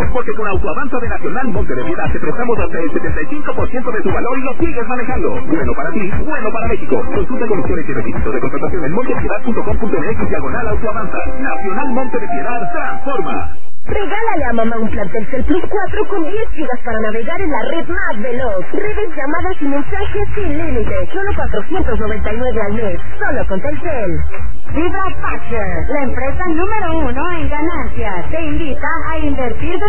porque con Autoavanza de Nacional Monte de Piedad te prestamos hasta el 75% de tu valor y lo sigues manejando. Bueno para ti, bueno para México. Consulta condiciones y requisitos de contratación en montepiedad.com.mx/Autoavanza. Nacional Monte de Piedad transforma. Regálale a mamá un plan Telcel Plus 4 con 10 gigas para navegar en la red más veloz. Redes, llamadas y mensajes sin límite. Solo $499 al mes. Solo con Telcel. Vibra Factor, la empresa número 1 en ganancias, te invita a invertir